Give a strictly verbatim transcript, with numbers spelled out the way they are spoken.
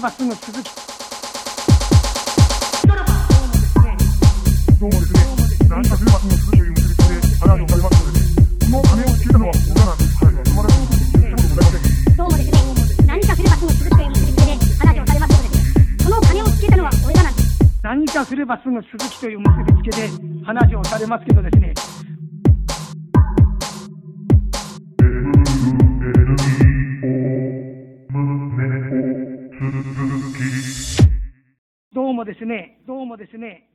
まっすぐ鈴木。 どうもですね、何かすればすぐ鈴木という結びつきで話をされますので、その金をつけたのは小田なんです。はい、生まれたことございません。 どうもですね、何かすればすぐ鈴木という結びつきで話をされますので、その金をつけたのは俺だなんです。 何かすればすぐ鈴木という結びつけで話をされますけどですね。どうもですね、どうもですね。